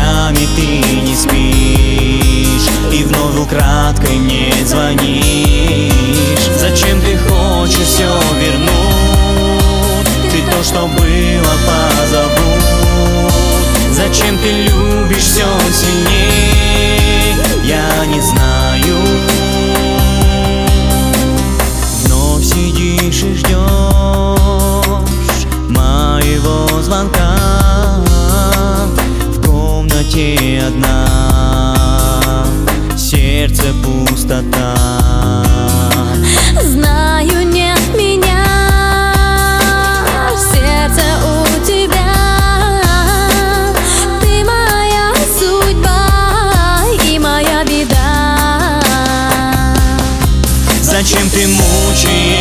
ночами ты не спишь и вновь украдкой мне звонишь. Зачем ты хочешь все вернуть? Ты то, что было, позабудь. Зачем ты любишь все сильней? Я не знаю. Вновь сидишь и ждешь моего звонка. В комнате одна, сердце пустота. Знаю, нет меня, сердце у тебя. Ты моя судьба и моя беда. Зачем ты мучаешь